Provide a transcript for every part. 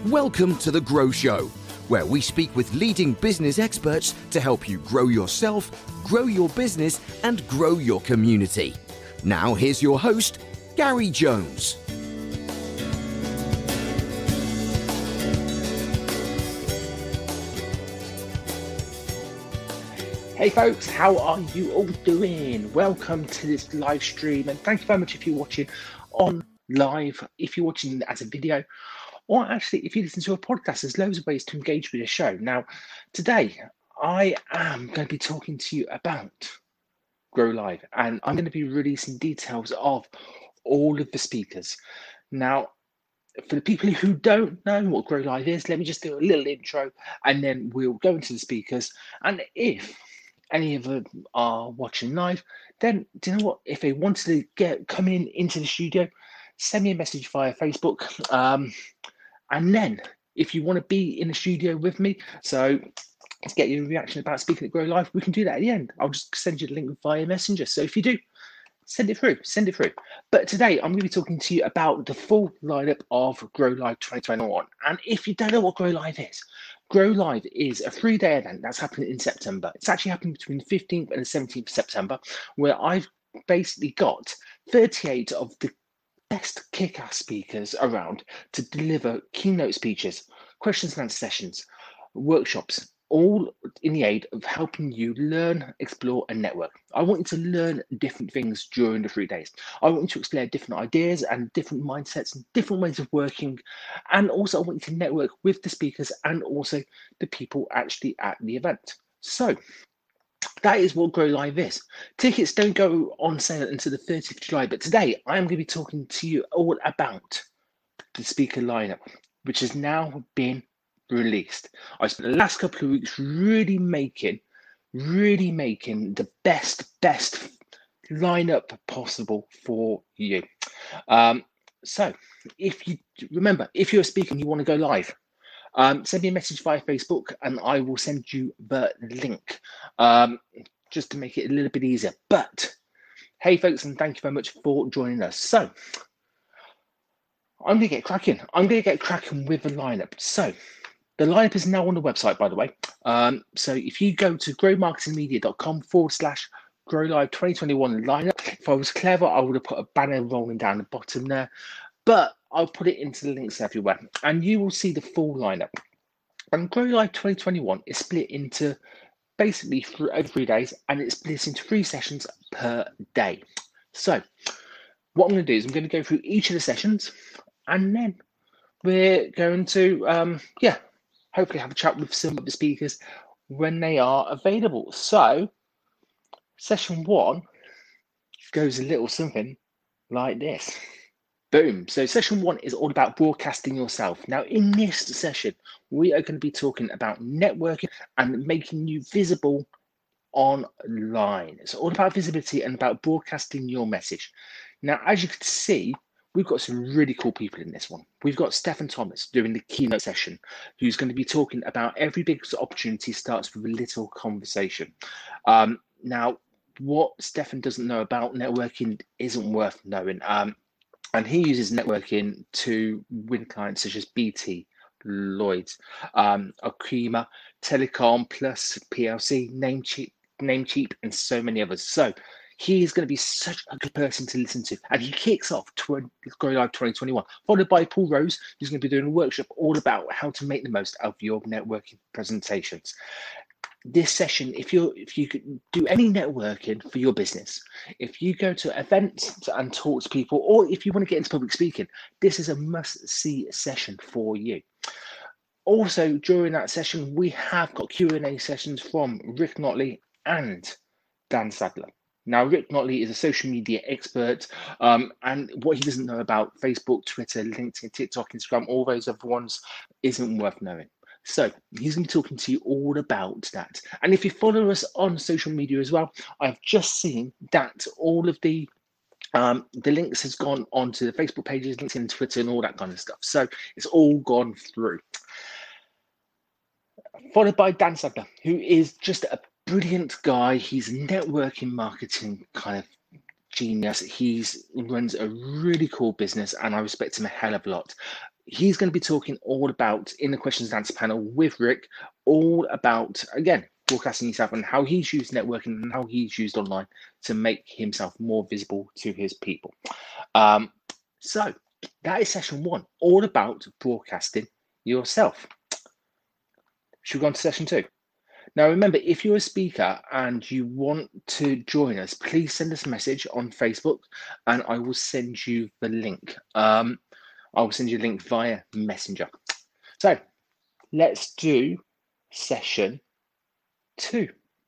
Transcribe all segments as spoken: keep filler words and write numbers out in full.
Welcome to The Grow Show, where we speak with leading business experts to help you grow yourself, grow your business, and grow your community. Now, here's your host, Gary Jones. Hey folks, how are you all doing? Welcome to this live stream, and thank you very much if you're watching on live, if you're watching as a video, or actually if you listen to a podcast. There's loads of ways to engage with the show. Now, today I am going to be talking to you about Grow Live, and I'm going to be releasing details of all of the speakers. Now, for the people who don't know what Grow Live is, let me just do a little intro, and then we'll go into the speakers. And if any of them are watching live, then do you know what? If they wanted to get come in into the studio, send me a message via Facebook. Um, and then if you want to be in the studio with me, so let's get your reaction about speaking at Grow Live, we can do that at the end. I'll just send you the link via Messenger. So if you do, send it through, send it through. But today I'm going to be talking to you about the full lineup of Grow Live twenty twenty-one. And if you don't know what Grow Live is, Grow Live is a three-day event that's happening in September. It's actually happening between the fifteenth and the seventeenth of September, where I've basically got thirty-eight of the best kick-ass speakers around to deliver keynote speeches, questions and answer sessions, workshops, all in the aid of helping you learn, explore, and network. I want you to learn different things during the three days. I want you to explore different ideas and different mindsets and different ways of working. And also I want you to network with the speakers and also the people actually at the event. So that is what Grow Live is. Tickets don't go on sale until the thirtieth of July, but today I am going to be talking to you all about the speaker lineup, which has now been released. I spent the last couple of weeks really making, really making the best, best lineup possible for you. Um, so if you remember, if you're a speaker and you want to go live, um, send me a message via Facebook and I will send you the link, um, just to make it a little bit easier. But hey folks, and thank you very much for joining us. So I'm going to get cracking. I'm going to get cracking with the lineup. So the lineup is now on the website, by the way. Um, so if you go to growmarketingmedia.com forward slash Grow Live twenty twenty-one lineup, if I was clever, I would have put a banner rolling down the bottom there, but I'll put it into the links everywhere and you will see the full lineup. And Grow Live twenty twenty-one is split into basically over three days, and it's split into three sessions per day. So what I'm going to do is I'm going to go through each of the sessions, and then we're going to, um, yeah, hopefully have a chat with some of the speakers when they are available. So session one goes a little something like this. Boom. So session one is all about broadcasting yourself. Now in this session, we are going to be talking about networking and making you visible online. It's all about visibility and about broadcasting your message. Now, as you can see, we've got some really cool people in this one. We've got Stefan Thomas doing the keynote session, who's going to be talking about every big opportunity starts with a little conversation. Um, now, what Stefan doesn't know about networking isn't worth knowing. Um, and he uses networking to win clients such as B T, Lloyds, um, Okima, Telecom, Plus, P L C, Namecheap, Namecheap, and so many others. So he is going to be such a good person to listen to. And he kicks off Grow Live twenty twenty-one, followed by Paul Rose, who's going to be doing a workshop all about how to make the most of your networking presentations. This session, if you if you could do any networking for your business, if you go to events and talk to people, or if you want to get into public speaking, this is a must-see session for you. Also, during that session, we have got Q and A sessions from Rick Notley and Dan Sadler. Now, Rick Notley is a social media expert, um, and what he doesn't know about Facebook, Twitter, LinkedIn, TikTok, Instagram, all those other ones isn't worth knowing. So he's going to be talking to you all about that. And if you follow us on social media as well, I've just seen that all of the um, the links has gone onto the Facebook pages, LinkedIn, Twitter, and all that kind of stuff. So it's all gone through. Followed by Dan Sadler, who is just a brilliant guy. He's a networking marketing kind of genius. He's runs a really cool business, and I respect him a hell of a lot. he's going to be talking all about, in the questions and answer panel with Rick, all about, again, broadcasting yourself and how he's used networking and how he's used online to make himself more visible to his people. Um, so that is session one, all about broadcasting yourself. Should we go on to session two? Now, remember, if you're a speaker and you want to join us, please send us a message on Facebook and I will send you the link. Um, I will send you a link via Messenger. So let's do session two.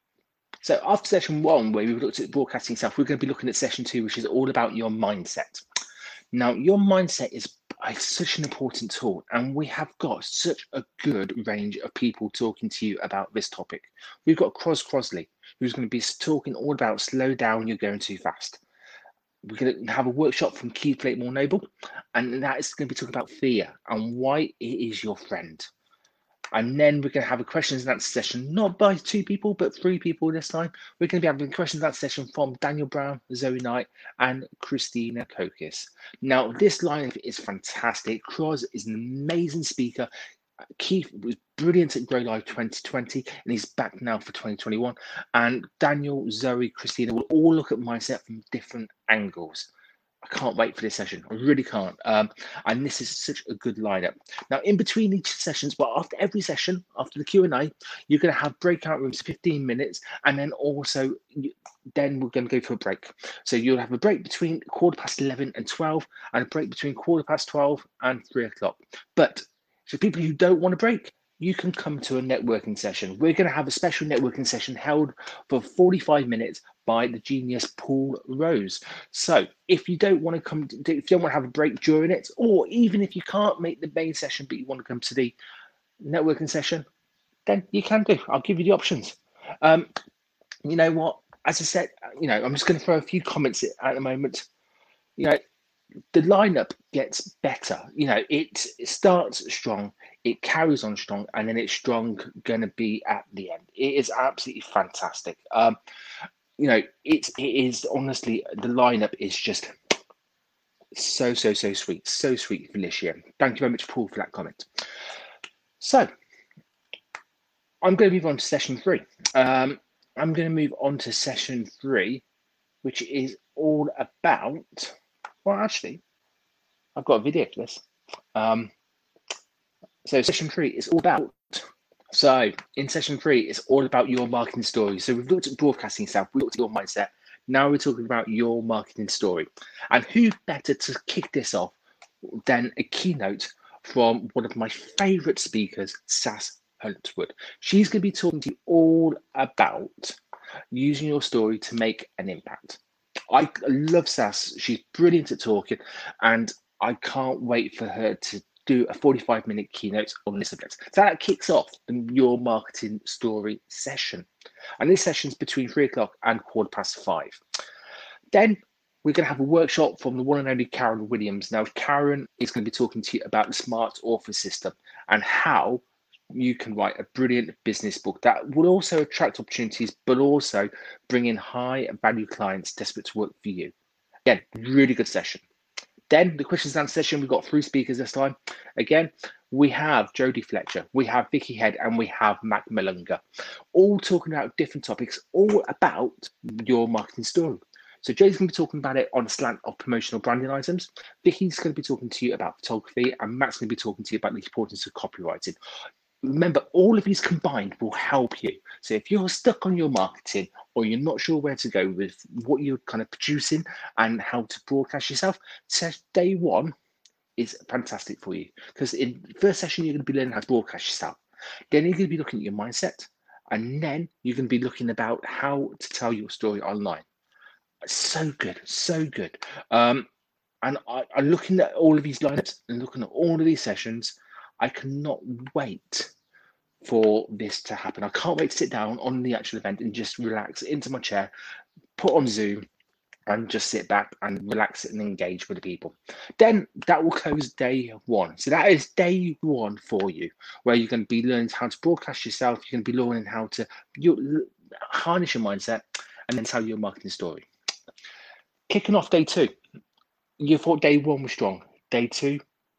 So after session one, where we looked at broadcasting yourself, we're going to be looking at session two, which is all about your mindset. Now, your mindset is such an important tool, and we have got such a good range of people talking to you about this topic. We've got Cros Crosley, who's going to be talking all about slow down, you're going too fast. We're going to have a workshop from Keith Blakemore Noble, and that is going to be talking about fear and why it is your friend. And then we're going to have a questions and answer session, not by two people, but three people this time. We're going to be having a questions and answer session from Daniel Brown, Zoe Knight, and Christina Kokis. Now, this lineup is fantastic. Cros is an amazing speaker. Keith was brilliant at Grow Live twenty twenty, and he's back now for twenty twenty-one. And Daniel, Zoe, Christina will all look at mindset from different angles. I can't wait for this session. I really can't. Um, and this is such a good lineup. Now, in between each sessions, well, after every session, after the Q and A, you're going to have breakout rooms, fifteen minutes, and then also, then we're going to go for a break. So you'll have a break between quarter past eleven and twelve, and a break between quarter past twelve and three o'clock. But for people who don't want a break, you can come to a networking session. We're going to have a special networking session held for forty-five minutes by the genius Paul Rose. So if you don't want to come, to, if you don't want to have a break during it, or even if you can't make the main session, but you want to come to the networking session, then you can do. I'll give you the options. Um, you know what? As I said, you know, I'm just going to throw a few comments at the moment. You know, the lineup gets better. You know, it, it starts strong, it carries on strong, and then it's strong going to be at the end. It is absolutely fantastic. Um, you know, it, it is honestly, the lineup is just so, so, so sweet. So sweet for this year. Thank you very much, Paul, for that comment. So I'm going to move on to session three. Um, I'm going to move on to session three, which is all about, well, actually, I've got a video for this. Um, so session three is all about, so in session three, it's all about your marketing story. So we've looked at broadcasting yourself, we looked at your mindset. Now we're talking about your marketing story. And who better to kick this off than a keynote from one of my favorite speakers, Sass Huntwood. She's going to be talking to you all about using your story to make an impact. I love Sass. She's brilliant at talking, and I can't wait for her to do a forty-five minute keynote on this subject. So that kicks off the Your Marketing Story session. And this session's between three o'clock and quarter past five. Then we're going to have a workshop from the one and only Karen Williams. Now, Karen is going to be talking to you about the Smart Author System and how you can write a brilliant business book that will also attract opportunities, but also bring in high value clients desperate to work for you. Again, really good session. Then the questions and answer session, we've got three speakers this time. Again, we have Jodie Fletcher, we have Vicky Head, and we have Mac Malunga, all talking about different topics, all about your marketing story. So Jodie's going to be talking about it on a slant of promotional branding items. Vicky's going to be talking to you about photography, and Mac's going to be talking to you about the importance of copywriting. Remember, all of these combined will help you. So if you're stuck on your marketing or you're not sure where to go with what you're kind of producing and how to broadcast yourself, day one is fantastic for you. Because in the first session, you're going to be learning how to broadcast yourself. Then you're going to be looking at your mindset. And then you're going to be looking about how to tell your story online. So good, so good. Um, and I, I'm looking at all of these lineups and looking at all of these sessions. I cannot wait for this to happen. I can't wait to sit down on the actual event and just relax into my chair, put on Zoom, and just sit back and relax and engage with the people. Then that will close day one. So that is day one for you, where you're going to be learning how to broadcast yourself. You're going to be learning how to you, harness your mindset and then tell your marketing story. Kicking off day two. You thought day one was strong. Day two,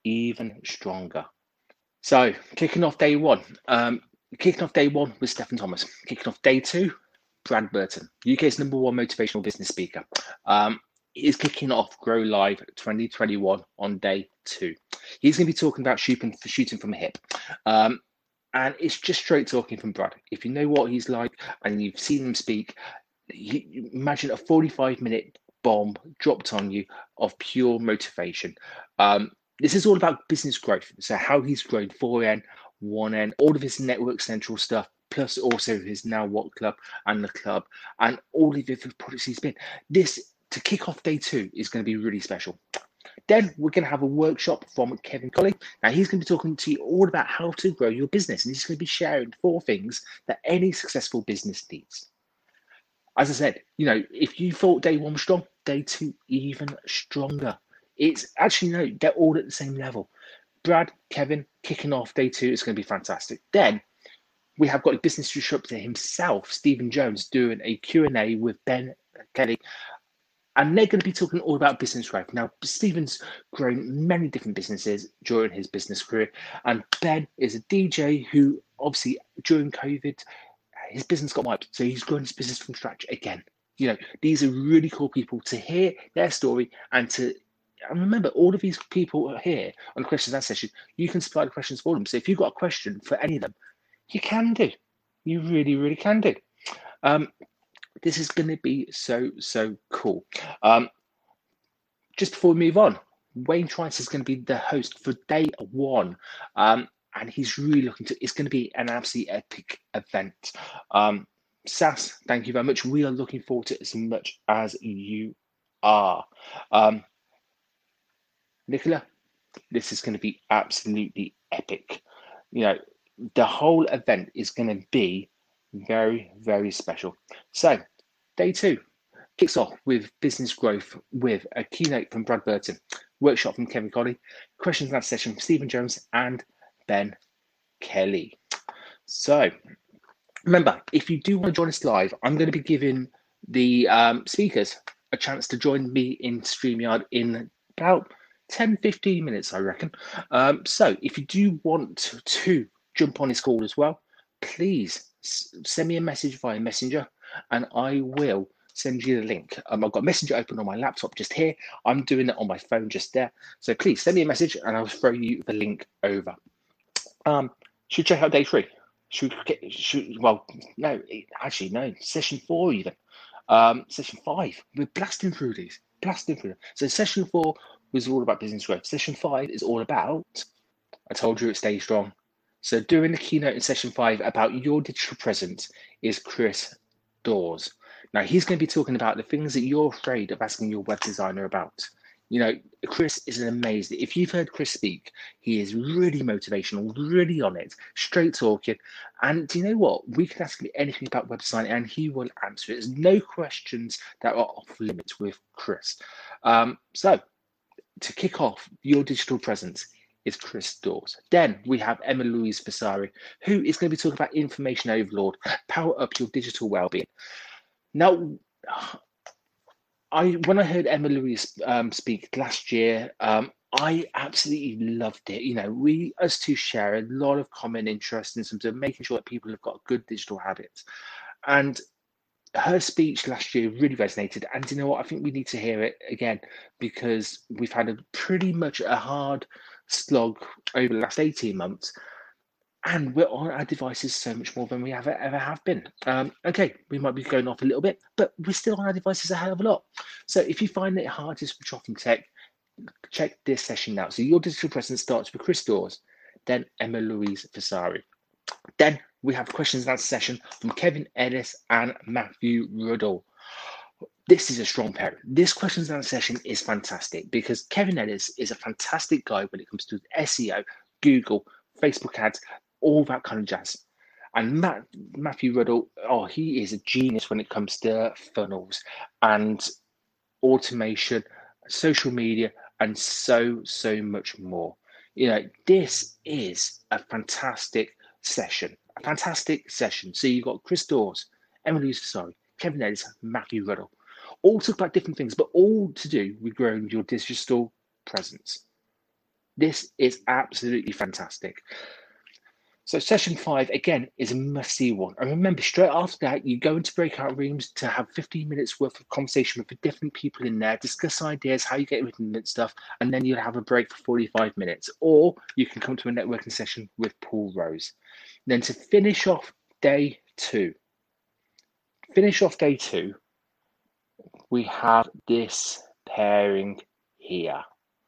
even stronger. So kicking off day one, um, kicking off day one was Stephen Thomas. Kicking off day two, Brad Burton, U K's number one motivational business speaker. Um, is kicking off Grow Live twenty twenty-one on day two. He's going to be talking about shooting for shooting from the hip. Um, and it's just straight talking from Brad. If you know what he's like and you've seen him speak, you imagine a forty-five minute bomb dropped on you of pure motivation. Um, this is all about business growth. So how he's grown four N, one N, all of his Network Central stuff, plus also his Now What Club and the club and all of the products he's been. This, to kick off day two, is going to be really special. Then we're going to have a workshop from Kevin Colley. Now he's going to be talking to you all about how to grow your business. And he's going to be sharing four things that any successful business needs. As I said, you know, if you thought day one was strong, day two even stronger. It's actually, no, they're all at the same level. Brad, Kevin, kicking off day two is going to be fantastic. Then we have got a business disruptor himself, Stephen Jones, doing a Q and A with Ben Kelly. And they're going to be talking all about business growth. Now, Stephen's grown many different businesses during his business career. And Ben is a D J who, obviously, during COVID, his business got wiped. So he's grown his business from scratch again. You know, these are really cool people to hear their story and to and remember, all of these people are here on the questions and answer session. You can supply the questions for them. So if you've got a question for any of them, you can do. You really, really can do. Um, this is going to be so, so cool. Um, just before we move on, Wayne Trice is going to be the host for day one. Um, and he's really looking to, it's going to be an absolutely epic event. Um, Sass, thank you very much. We are looking forward to it as much as you are. Um, Nicola, this is going to be absolutely epic. You know, the whole event is going to be very, very special. So, day two kicks off with business growth with a keynote from Brad Burton, workshop from Kevin Colley, questions and answer session from Stephen Jones and Ben Kelly. So, remember, if you do want to join us live, I'm going to be giving the um, speakers a chance to join me in StreamYard in about ten, fifteen minutes, I reckon. Um, so if you do want to jump on this call as well, please send me a message via Messenger and I will send you the link. Um, I've got Messenger open on my laptop just here. I'm doing it on my phone just there. So please send me a message and I'll throw you the link over. Um, should we check out day three? Should we get, should, well, no, actually, no, session four even. Um, session five, we're blasting through these, blasting through them. So session four was all about business growth. Session five is all about, I told you, it stay strong. So doing the keynote in session five about your digital presence is Chris Dawes. Now he's going to be talking about the things that you're afraid of asking your web designer about. You know, Chris is an amazing, if you've heard Chris speak, he is really motivational, really on it, straight talking. And do you know what? We can ask him anything about web design and he will answer it. There's no questions that are off limits with Chris. Um, so to kick off your digital presence is Chris Dawes. Then we have Emma Louise Vasari, who is going to be talking about information overload, power up your digital well-being. Now, I when I heard Emma Louise um, speak last year, um, I absolutely loved it. You know, we, us two, share a lot of common interest in terms of making sure that people have got good digital habits. And her speech last year really resonated. And you know what? I think we need to hear it again because we've had a pretty much a hard slog over the last eighteen months. And we're on our devices so much more than we ever, ever have been. Um, okay, we might be going off a little bit, but we're still on our devices a hell of a lot. So if you find it hard to switch off from tech, check this session out. So your digital presence starts with Chris Dawes, then Emma Louise Vasari. Then we have questions and answer session from Kevin Ellis and Matthew Ruddle. This is a strong pairing. This questions and answer session is fantastic because Kevin Ellis is a fantastic guy when it comes to S E O, Google, Facebook ads, all that kind of jazz. And Matt, Matthew Ruddle, oh, he is a genius when it comes to funnels and automation, social media, and so, so much more. You know, this is a fantastic session, a fantastic session. So you've got Chris Dawes, Emma Louise Vasari, Kevin Ellis, Matthew Ruddle, all talk about different things, but all to do with growing your digital presence. This is absolutely fantastic. So session five, again, is a must-see one. And remember, straight after that, you go into breakout rooms to have fifteen minutes worth of conversation with the different people in there, discuss ideas, how you get written and stuff, and then you'll have a break for forty-five minutes. Or you can come to a networking session with Paul Rose. Then to finish off day two, finish off day two, we have this pairing here.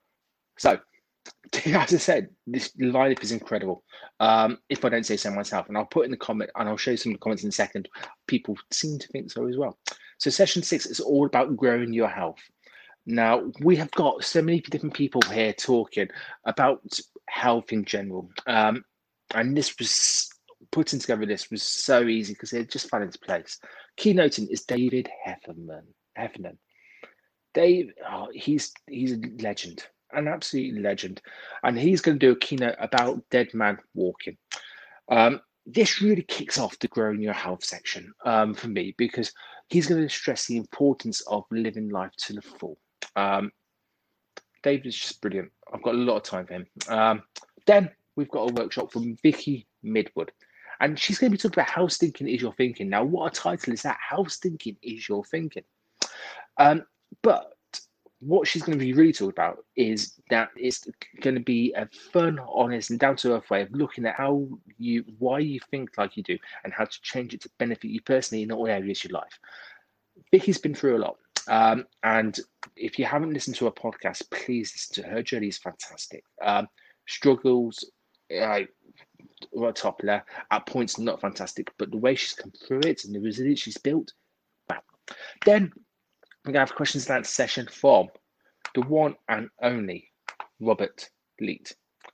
So, as I said, this lineup is incredible. Um, if I don't say so myself, and I'll put in the comment, and I'll show you some of the comments in a second. People seem to think so as well. So, session six is all about growing your health. Now, we have got so many different people here talking about health in general, um, and this was putting together. This was so easy because it just fell into place. Keynoting is David Heffernan. Heffernan. Dave, oh, he's he's a legend. An absolute legend, and he's going to do a keynote about dead man walking. Um, this really kicks off the growing your health section um, for me, because he's going to stress the importance of living life to the full. Um, David is just brilliant. I've got a lot of time for him. Um, then we've got a workshop from Vicky Midwood, and she's going to be talking about how stinking is your thinking. Now, what a title is that? How stinking is your thinking? Um, but what she's going to be really talking about is that it's going to be a fun, honest, and down-to-earth way of looking at how you, why you think like you do, and how to change it to benefit you personally in all areas of your life. Vicky's been through a lot, um, and if you haven't listened to her podcast, please listen to her. Her journey is fantastic. Um, struggles, uh, right top there, at points not fantastic, but the way she's come through it and the resilience she's built, wow. Then we're going to have questions and answer session from the one and only Robert Leet.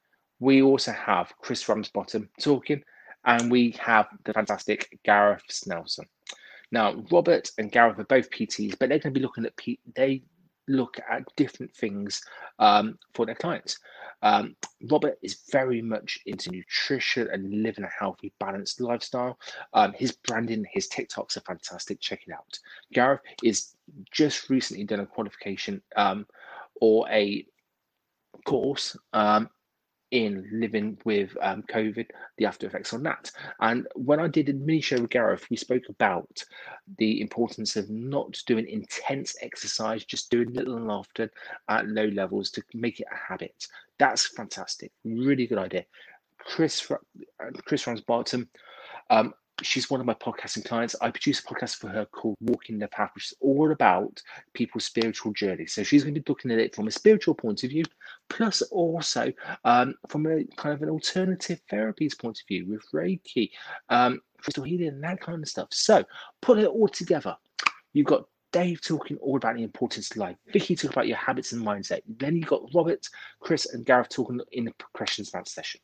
We also have Chris Ramsbottom talking, and we have the fantastic Gareth Snelson. Now, Robert and Gareth are both P Ts, but they're going to be looking at P- they look at different things um, for their clients. Um, Robert is very much into nutrition and living a healthy, balanced lifestyle. Um, his branding, his TikToks are fantastic. Check it out. Gareth is just recently done a qualification um, or a course um, in living with um, COVID, the after effects on that. And when I did a mini show with Gareth, we spoke about the importance of not doing intense exercise, just doing little and often at low levels to make it a habit. That's fantastic. Really good idea. Chris, Chris Ramsbottom, um, she's one of my podcasting clients. I produce a podcast for her called Walking the Path, which is all about people's spiritual journey. So she's going to be looking at it from a spiritual point of view, plus also um, from a kind of an alternative therapies point of view with Reiki, um, crystal healing, and that kind of stuff. So put it all together. You've got Dave talking all about the importance of life. Vicky talking about your habits and mindset. Then you've got Robert, Chris, and Gareth talking in the questions and answer session.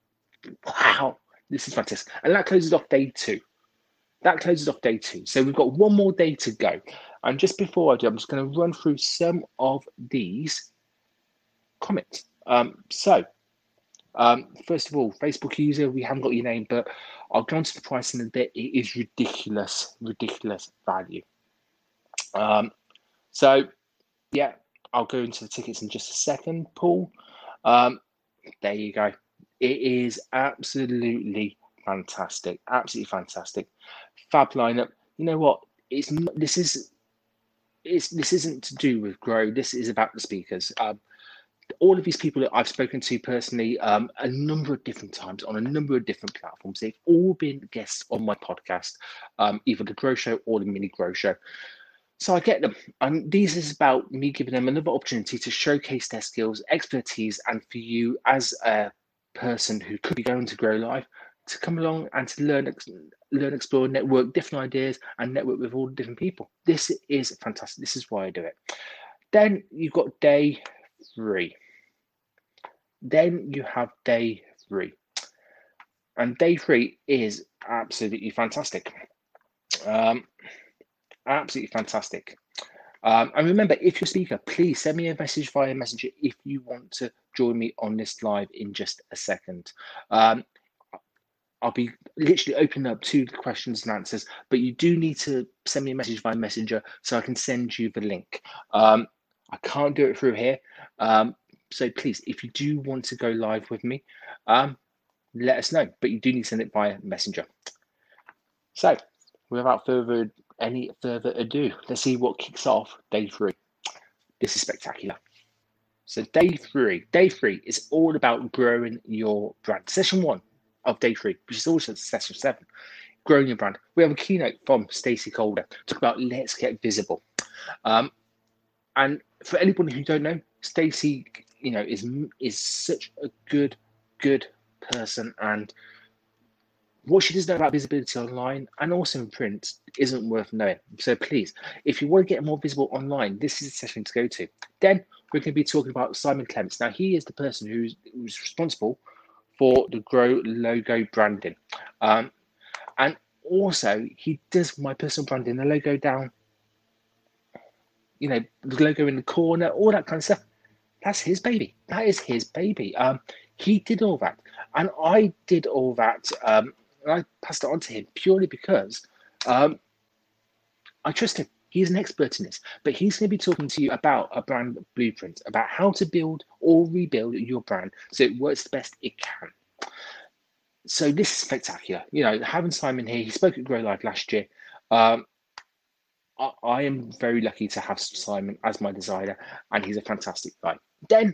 Wow. This is fantastic. And that closes off day two. That closes off day two. So we've got one more day to go. And just before I do, I'm just going to run through some of these comments. Um, so, um, first of all, Facebook user, we haven't got your name, but I'll go on to the price in a bit. It is ridiculous, ridiculous value. Um, so, yeah, I'll go into the tickets in just a second, Paul. Um, there you go. It is absolutely fantastic, absolutely fantastic. Fab lineup. You know what? It's not, this is it's this isn't to do with Grow. This is about the speakers. Um, all of these people that I've spoken to personally, um, a number of different times on a number of different platforms. They've all been guests on my podcast, um, either the Grow Show or the Mini Grow Show. So I get them, and this is about me giving them another opportunity to showcase their skills, expertise, and for you as a person who could be going to Grow Live to come along and to learn, learn, explore, network different ideas, and network with all different people. This is fantastic. This is why I do it. Then you've got day three. Then you have day three, and day three is absolutely fantastic. Um, absolutely fantastic. Um, and remember, if you're a speaker, please send me a message via Messenger if you want to join me on this live in just a second. Um, I'll be literally opening up to the questions and answers, but you do need to send me a message via Messenger so I can send you the link. Um, I can't do it through here, um, So please, if you do want to go live with me, um, let us know. But you do need to send it via Messenger. So without further any further ado, let's see what kicks off day three. This is spectacular. So day three, day three is all about growing your brand. Session one of day three, which is also session seven, growing your brand. We have a keynote from Stacey Calder, talk about let's get visible. Um, and for anybody who don't know, Stacey, you know, is is such a good, good person, and what she does know about visibility online and also in print isn't worth knowing. So please, if you want to get more visible online, this is the session to go to. Then we're going to be talking about Simon Clements. Now, he is the person who's, who's responsible for the Grow logo branding. Um, and also, he does my personal branding, the logo down, you know, the logo in the corner, all that kind of stuff. That's his baby. That is his baby. Um, he did all that. And I did all that. Um, and I passed it on to him purely because um, I trust him. He's an expert in this. But he's going to be talking to you about a brand blueprint, about how to build or rebuild your brand so it works the best it can. So this is spectacular. You know, having Simon here, he spoke at Grow Live last year. Um, I, I am very lucky to have Simon as my designer, and he's a fantastic guy. Then,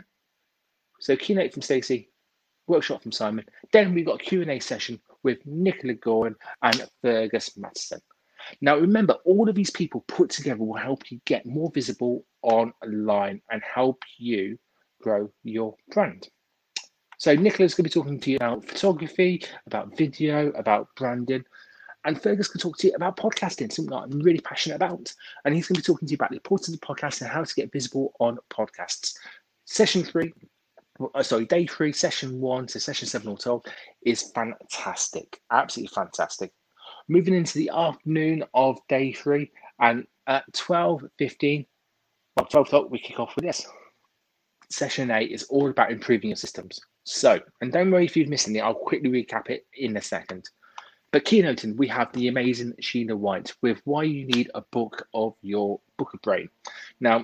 so keynote from Stacey, workshop from Simon. Then we've got a Q and A session with Nicola Gorin and Fergus Matheson. Now, remember, all of these people put together will help you get more visible online and help you grow your brand. So Nicola's going to be talking to you about photography, about video, about branding. And Fergus can talk to you about podcasting, something that I'm really passionate about. And he's going to be talking to you about the importance of podcasts and how to get visible on podcasts. Session three, oh, sorry, day three, session one to session seven all told, is fantastic, absolutely fantastic. Moving into the afternoon of day three, and at twelve fifteen, well, twelve o'clock, we kick off with this. Session eight is all about improving your systems. So, and don't worry if you've missed anything, I'll quickly recap it in a second. But keynoting, we have the amazing Sheena White with Why You Need a Book of Your Book of Brain. Now,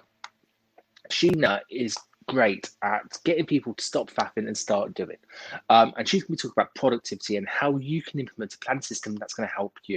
Sheena is great at getting people to stop faffing and start doing. Um, and she's going to be talking about productivity and how you can implement a plan system that's going to help you.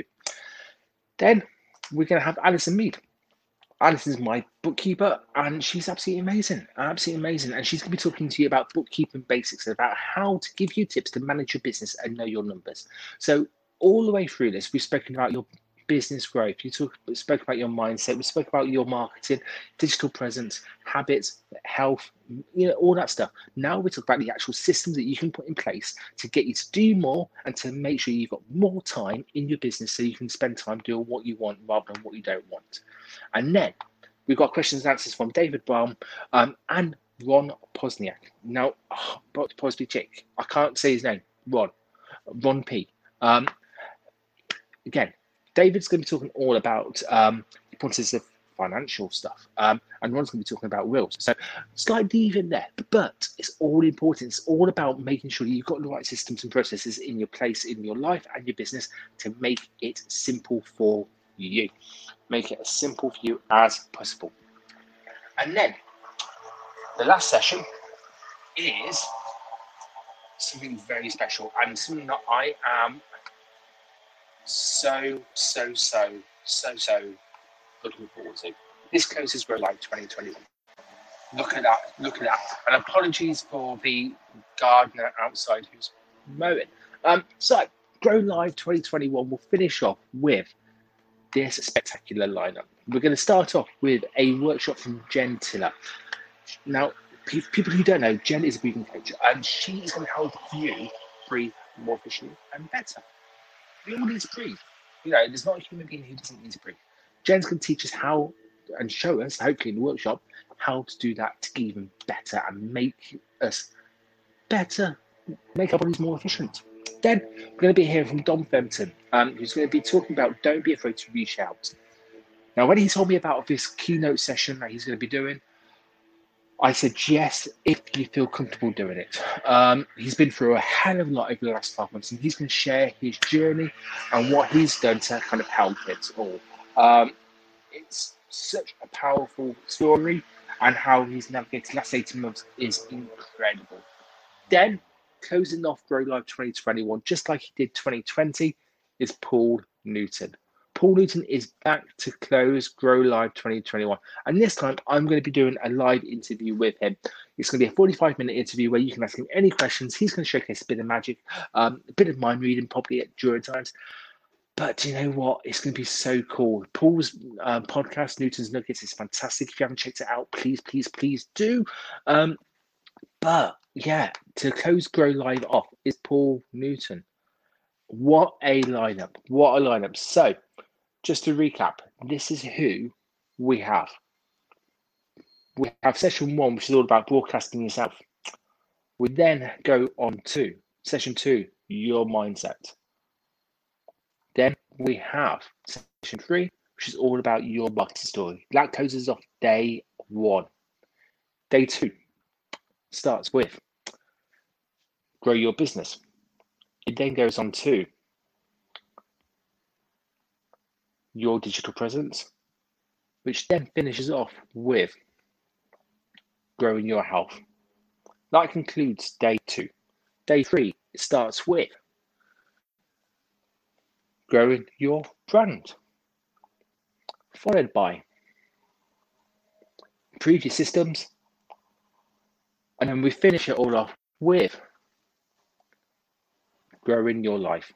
Then we're going to have Alison Mead. Alison is my bookkeeper, and she's absolutely amazing, absolutely amazing. And she's going to be talking to you about bookkeeping basics, about how to give you tips to manage your business and know your numbers. So all the way through this, we've spoken about your business growth. You talk, spoke about your mindset. We spoke about your marketing, digital presence, habits, health, you know, all that stuff. Now we talk about the actual systems that you can put in place to get you to do more and to make sure you've got more time in your business so you can spend time doing what you want rather than what you don't want. And then we've got questions and answers from David Baum um, and Ron Posniak. Now, oh, Posniak, I can't say his name. Ron, Ron P. Um, again, David's going to be talking all about um, the importance of financial stuff, um, and Ron's going to be talking about wills. So slight deviation in there, but it's all important. It's all about making sure you've got the right systems and processes in your place in your life and your business to make it simple for you. Make it as simple for you as possible. And then the last session is something very special and something that I am so, so, so, so, so looking forward to. This closes Grow Live twenty twenty-one. Look at that, look at that. And apologies for the gardener outside who's mowing. Um, so Grow Live twenty twenty-one will finish off with this spectacular lineup. We're going to start off with a workshop from Jen Tiller. Now, pe- people who don't know, Jen is a breathing coach, and she is going to help you breathe more efficiently and better. We all need to breathe. You know, there's not a human being who doesn't need to breathe. Jen's going to teach us how and show us, hopefully in the workshop, how to do that to get even better and make us better, make our bodies more efficient. Then we're going to be hearing from Dom Fenton, um, who's going to be talking about don't be afraid to reach out. Now, when he told me about this keynote session that he's going to be doing, I said, yes, if you feel comfortable doing it. Um, he's been through a hell of a lot over the last twelve months, and he's going to share his journey and what he's done to kind of help it all. Um, it's such a powerful story, and how he's navigated the last eighteen months is incredible. Then, closing off Grow Live twenty twenty-one, just like he did twenty twenty, is Paul Newton. Paul Newton is back to close Grow Live twenty twenty-one. And this time, I'm going to be doing a live interview with him. It's going to be a forty-five minute interview where you can ask him any questions. He's going to showcase a bit of magic, um, a bit of mind reading probably at during times. But you know what? It's going to be so cool. Paul's uh, podcast, Newton's Nuggets, is fantastic. If you haven't checked it out, please, please, please do. Um, but yeah, to close Grow Live off is Paul Newton. What a lineup. What a lineup. So, just to recap, this is who we have. We have session one, which is all about broadcasting yourself. We then go on to session two, your mindset. Then we have session three, which is all about your marketing story. That closes off day one. Day two starts with grow your business. It then goes on to your digital presence, which then finishes off with growing your health. That concludes day two. Day three starts with growing your brand, followed by improve your systems, and then we finish it all off with growing your life.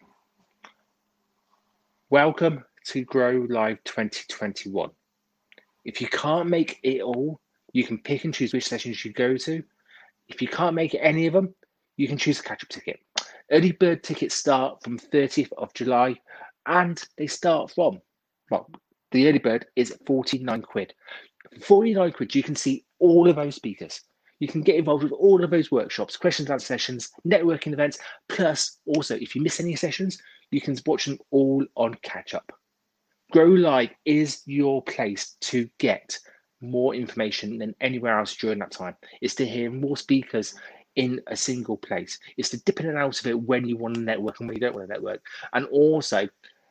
Welcome to Grow Live twenty twenty-one. If you can't make it all, you can pick and choose which sessions you go to. If you can't make any of them, you can choose a catch-up ticket. Early bird tickets start from thirtieth of July, and they start from, well, the early bird is forty-nine quid. forty-nine quid, you can see all of those speakers. You can get involved with all of those workshops, question and answer sessions, networking events, plus also, if you miss any sessions, you can watch them all on catch-up. Grow Live is your place to get more information than anywhere else during that time. It's to hear more speakers in a single place. It's to dip in and out of it when you want to network and when you don't want to network. And also,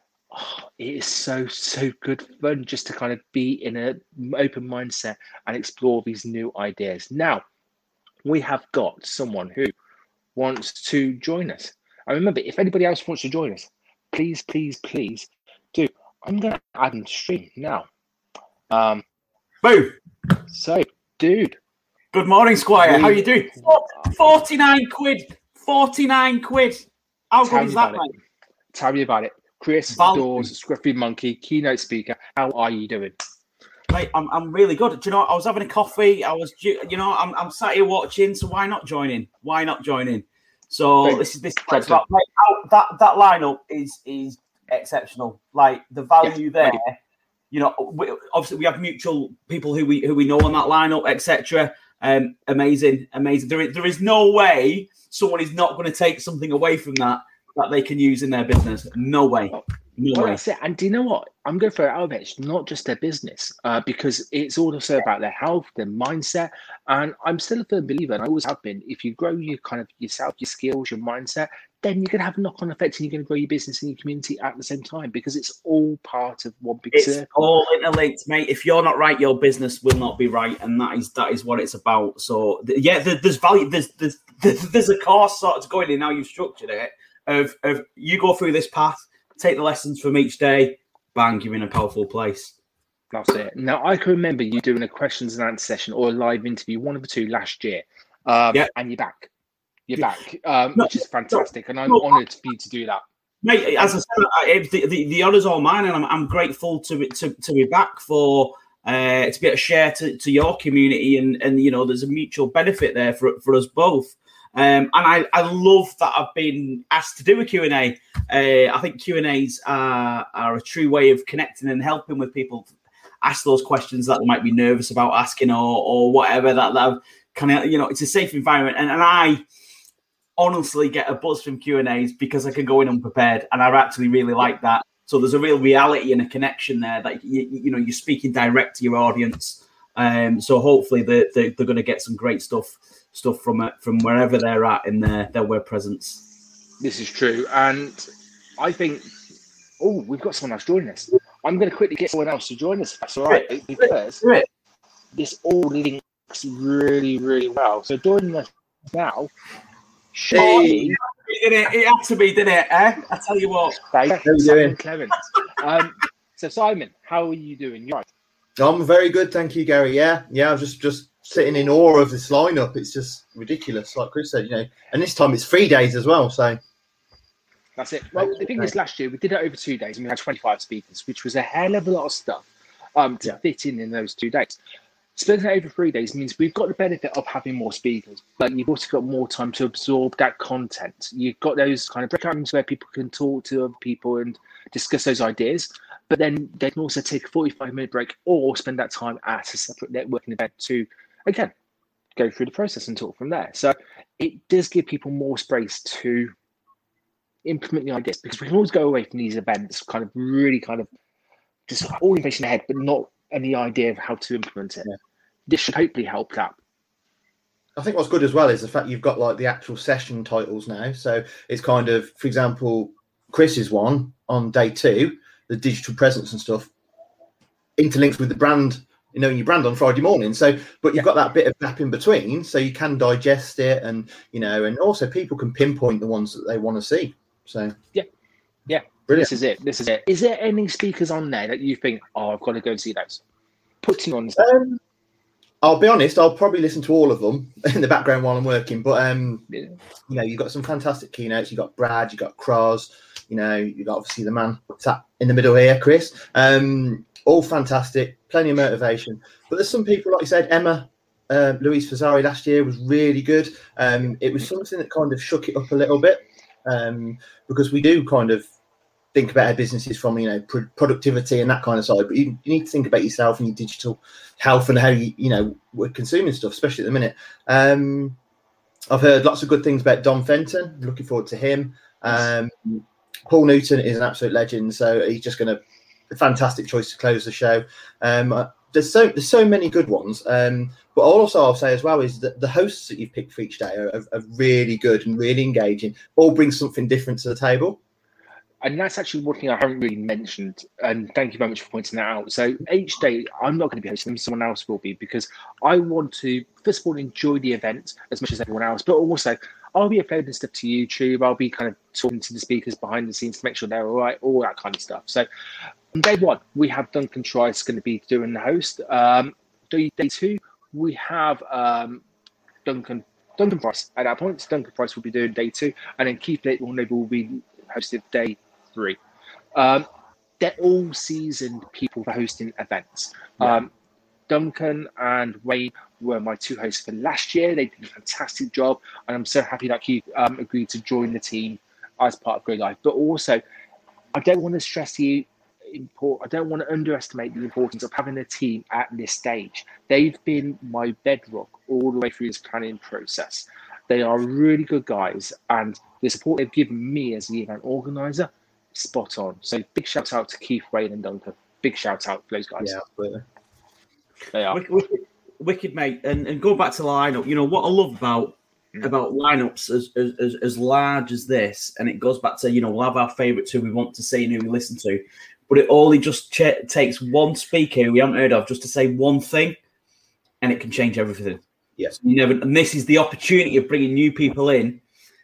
oh, it is so, so good fun just to kind of be in an open mindset and explore these new ideas. Now, we have got someone who wants to join us. And remember, if anybody else wants to join us, please, please, please do. I'm going to add them to stream now. Um, Boom. So, dude. Good morning, Squire. We, How are you doing? forty-nine quid. forty-nine quid. How good is that, mate? Tell me about it. Chris Val- Dawes, Scruffy Monkey, keynote speaker. How are you doing? Mate, I'm I'm really good. Do you know, I was having a coffee. I was, you know, I'm I'm sat here watching. So why not join in? Why not join in? So Great. this is this. Is about, mate, that that lineup is is exceptional. Like the value yeah, there. Ready. You know, we, obviously we have mutual people who we who we know on that lineup, et cetera. Um, amazing, amazing. There is, there is no way someone is not going to take something away from that that they can use in their business. No way. No well, way. That's it. And do you know what? I'm going to throw it out of it. It's not just their business, uh, because it's also about their health, their mindset. And I'm still a firm believer, and I always have been, if you grow your kind of yourself, your skills, your mindset, then you're going to have a knock-on effect and you're going to grow your business and your community at the same time, because it's all part of one big it's circle. It's all interlinked, mate. If you're not right, your business will not be right. And that is that is what it's about. So, yeah, there's value. There's, there's, there's a course sort of going in how you've structured it of, of you go through this path, take the lessons from each day, bang, you're in a powerful place. That's it. Now, I can remember you doing a questions and answer session or a live interview, one of the two last year, um, yeah. and you're back. You're back, um, no, which is fantastic, no, and I'm no, honoured for you to do that. Mate, as I said, I, the, the, the honour's all mine, and I'm, I'm grateful to, to to be back for uh, to be able to share to, to your community, and, and you know, there's a mutual benefit there for for us both. Um, and I, I love that I've been asked to do a Q and A. Uh, I think Q and A's are, are a true way of connecting and helping with people ask those questions that they might be nervous about asking, or or whatever, that, that kind of, you know, it's a safe environment. And, and I honestly get a buzz from Q and A's because I can go in unprepared, and I actually really like that. So there's a real reality and a connection there that, you, you know, you're speaking direct to your audience. Um, so hopefully they're, they're, they're going to get some great stuff stuff from it, from wherever they're at in their, their web presence. This is true. And I think, oh, we've got someone else joining us. I'm going to quickly get someone else to join us. That's all right. Because this all links really, really well. So joining us now, Shay. Did it? It had to be, didn't it? Eh? I tell you what. How you doing? Clemens. Um, so Simon, how are you doing? You right? I'm very good, thank you, Gary. Yeah, yeah. I'm just just sitting in awe of this lineup. It's just ridiculous, like Chris said, you know. And this time it's three days as well. So that's it. Well, the thing is, last year we did it over two days, and we had twenty-five speakers, which was a hell of a lot of stuff um, to yeah. fit in in those two days. Splitting it over three days means we've got the benefit of having more speakers, but you've also got more time to absorb that content. You've got those kind of breakout rooms where people can talk to other people and discuss those ideas, but then they can also take a forty-five minute break or spend that time at a separate networking event to, again, go through the process and talk from there. So it does give people more space to implement the ideas, because we can always go away from these events kind of really kind of just all information ahead, but not any idea of how to implement it. Yeah. This should hopefully help that. I think what's good as well is the fact you've got like the actual session titles now. So it's kind of, for example, Chris's one on day two, the digital presence and stuff, interlinks with the brand, you know, your brand on Friday morning. So, but you've yeah. got that bit of gap in between, so you can digest it, and you know, and also people can pinpoint the ones that they want to see. So yeah, yeah, brilliant. This is it. This is it. Is there any speakers on there that you think, oh, I've got to go and see those? Putting on. Um, I'll be honest, I'll probably listen to all of them in the background while I'm working. But, um, yeah. you know, you've got some fantastic keynotes. You've got Brad, you've got Cross, you know, you've got obviously the man sat in the middle here, Chris. Um, all fantastic, plenty of motivation. But there's some people, like you said, Emma, uh, Louise Fazzari last year was really good. Um, it was something that kind of shook it up a little bit, um, because we do kind of think about our businesses from, you know, pr- productivity and that kind of side, but you, you need to think about yourself and your digital health and how you, you know, we're consuming stuff, especially at the minute. Um, I've heard lots of good things about Don Fenton. Looking forward to him. Um, Paul Newton is an absolute legend, so he's just going to a fantastic choice to close the show. Um, there's so there's so many good ones, um, but also I'll say as well is that the hosts that you've picked for each day are, are, are really good and really engaging. All bring something different to the table. And that's actually one thing I haven't really mentioned. And thank you very much for pointing that out. So each day, I'm not going to be hosting them, someone else will be, because I want to, first of all, enjoy the event as much as everyone else, but also I'll be uploading stuff to YouTube. I'll be kind of talking to the speakers behind the scenes to make sure they're all right, all that kind of stuff. So on day one, we have Duncan Trice going to be doing the host. Um, day, day two, we have um, Duncan Duncan Price. At that point, Duncan Price will be doing day two, and then Keith Little will be hosted day three. Um, they're all seasoned people for hosting events. Yeah. Um, Duncan and Wayne were my two hosts for last year. They did a fantastic job, and I'm so happy that Keith um, agreed to join the team as part of Grow Life. But also, I don't want to stress the import. I don't want to underestimate the importance of having a team at this stage. They've been my bedrock all the way through this planning process. They are really good guys, and the support they've given me as the event organizer, spot on. So big shout out to Keith, Wayne, and Duncan. Big shout out for those guys. Yeah, absolutely. They are wicked, wicked mate. And and going back to lineup, you know what I love about mm. about lineups as, as as large as this, and it goes back to, you know, we'll have our favourites who we want to see and who we listen to, but it only just ch- takes one speaker who we haven't heard of just to say one thing, and it can change everything. Yes, you never. And this is the opportunity of bringing new people in.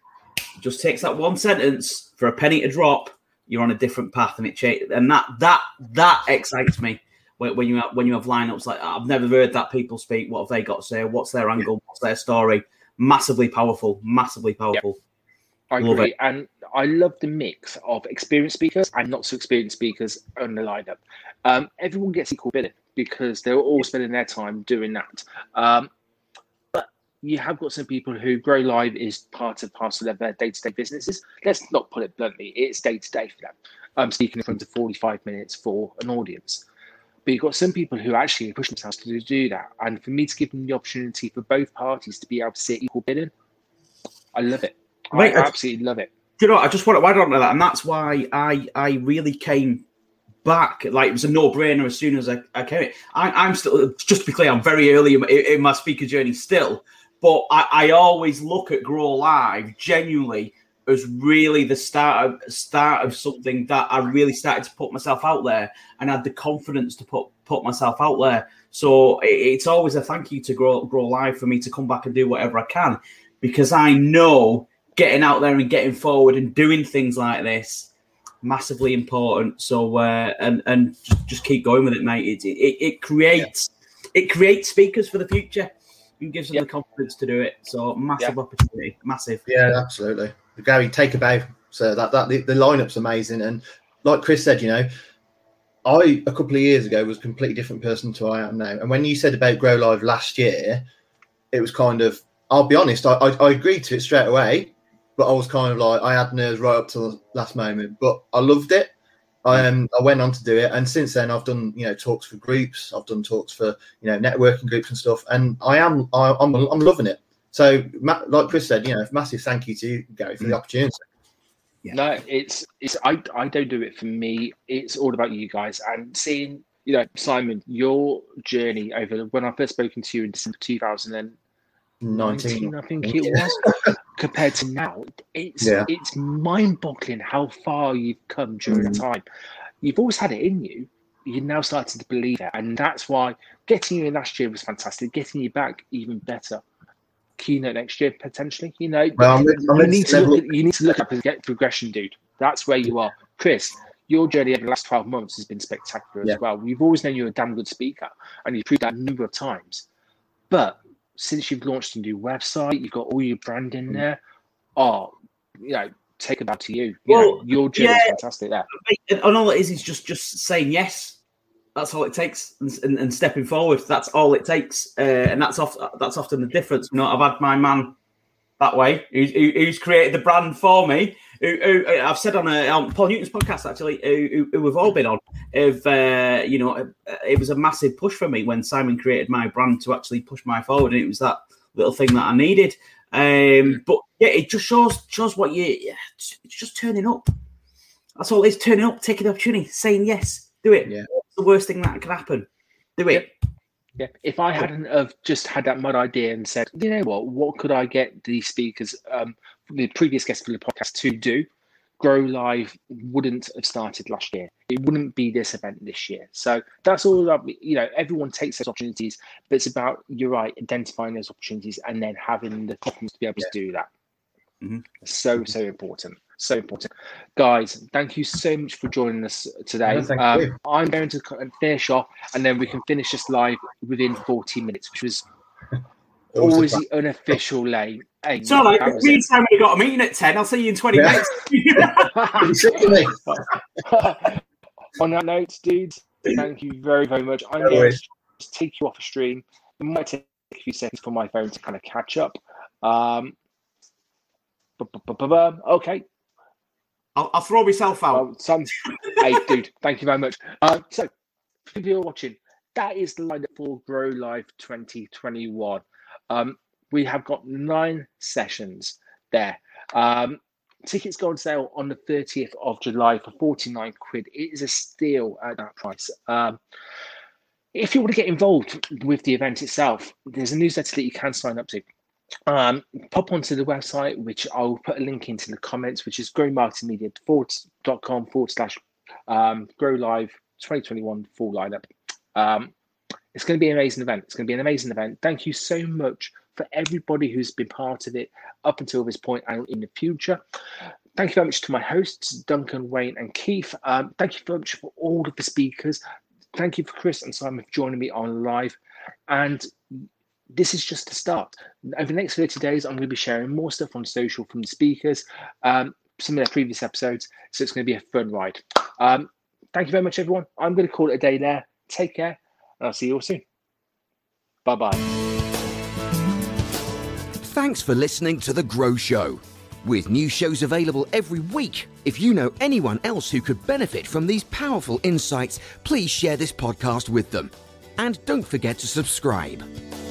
It just takes that one sentence for a penny to drop. You're on a different path, and it changes. And that that that excites me when, when you have, when you have lineups like that. I've never heard that people speak. What have they got to say? What's their angle? What's their story? Massively powerful. Massively powerful. Yep. I love agree, it. And I love the mix of experienced speakers and not so experienced speakers on the lineup. Um, everyone gets equal billing because they're all spending their time doing that. Um, You have got some people who Grow Live is part and parcel of their day-to-day businesses. Let's not put it bluntly, it's day-to-day for them. I'm speaking in front of forty-five minutes for an audience. But you've got some people who actually push themselves to do that. And for me to give them the opportunity for both parties to be able to see equal bidding, I love it. Mate, I absolutely love it. Do you know what? I just want to add on to that. And that's why I, I really came back. Like, it was a no-brainer as soon as I, I came in. I, I'm still, just to be clear, I'm very early in, in my speaker journey still. But I, I always look at Grow Live genuinely as really the start of, start of something that I really started to put myself out there and had the confidence to put, put myself out there. So it's always a thank you to Grow, Grow Live for me to come back and do whatever I can, because I know getting out there and getting forward and doing things like this, massively important. So uh, and and just, just keep going with it, mate. It it, it creates yeah. it creates speakers for the future and gives them yeah. the confidence to do it. So massive yeah. opportunity, massive. Yeah, absolutely. Gary, take a bow. So that that the, the lineup's amazing, and like Chris said, you know, I a couple of years ago was a completely different person to I am now. And when you said about Grow Live last year, it was kind of, I'll be honest, I I, I agreed to it straight away. But I was kind of like, I had nerves right up to the last moment, but I loved it. I um, I went on to do it. And since then I've done, you know, talks for groups. I've done talks for, you know, networking groups and stuff. And I am, I, I'm, I'm loving it. So like Chris said, you know, massive thank you to you, Gary, for the opportunity. Yeah. No, it's, it's, I, I don't do it for me. It's all about you guys and seeing, you know, Simon, your journey over when I first spoken to you in December two thousand nineteen, I think it was, compared to now, it's yeah. it's mind-boggling how far you've come during mm. the time. You've always had it in you. You're now starting to believe it, and that's why getting you in last year was fantastic. Getting you back even better. Keynote next year potentially. You know, well, I'm, I'm you need to look at, you need to look up and get progression, dude. That's where you are, Chris. Your journey over the last twelve months has been spectacular yeah. as well. We've always known you're a damn good speaker, and you've proved that a number of times. But since you've launched a new website, you've got all your brand in there. Oh, you know, take it back to you. you well, know, your journey yeah, is fantastic there. And all it is is just just saying yes. That's all it takes, and, and, and stepping forward. That's all it takes, uh, and that's off. That's often the difference. You know, I've had my man that way, who's, who, who's created the brand for me. Who, who I've said on, a, on Paul Newton's podcast actually, who, who we've all been on. If uh, you know, it was a massive push for me when Simon created my brand to actually push my forward, and it was that little thing that I needed. Um, but yeah, it just shows shows what you. It's just turning up. That's all it is. Turning up, taking the opportunity, saying yes, do it. Yeah. What's the worst thing that can happen? Do it. Yeah. Yeah. If I hadn't have just had that mad idea and said, you know what, what could I get these speakers, um, the previous guests for the podcast to do? Grow Live wouldn't have started last year. It wouldn't be this event this year. So that's all about, you know, everyone takes those opportunities, but it's about, you're right, identifying those opportunities and then having the confidence to be able yeah. to do that. Mm-hmm. So, so important. So important. Guys, thank you so much for joining us today. No, um, I'm going to finish off and then we can finish this live within forty minutes, which was always the unofficial lane. Hey, so, like, it means time we got a meeting at ten. I'll see you in twenty yeah. minutes. On that note, dudes, thank you very, very much. I'm no going worries. to take you off a stream. It might take a few seconds for my phone to kind of catch up. Um, okay. I'll, I'll throw myself out. Well, some, hey, dude, thank you very much. Uh, so, for people watching, that is the lineup for Grow Live twenty twenty-one. Um, we have got nine sessions there. Um, tickets go on sale on the thirtieth of July for forty-nine quid. It is a steal at that price. Um, if you want to get involved with the event itself, there's a newsletter that you can sign up to. Um, pop onto the website, which I'll put a link into the comments, which is growmarketingmedia dot com forward slash um, Grow Live twenty twenty-one full lineup. Um, it's going to be an amazing event. It's going to be an amazing event. Thank you so much for everybody who's been part of it up until this point and in the future. Thank you very much to my hosts, Duncan, Wayne, and Keith. Um, thank you very much for all of the speakers. Thank you for Chris and Simon for joining me on live. And this is just the start. Over the next thirty days, I'm going to be sharing more stuff on social from the speakers, um, some of their previous episodes. So it's going to be a fun ride. Um, thank you very much, everyone. I'm going to call it a day there. Take care, and I'll see you all soon. Bye-bye. Thanks for listening to The Grow Show. With new shows available every week, if you know anyone else who could benefit from these powerful insights, please share this podcast with them. And don't forget to subscribe.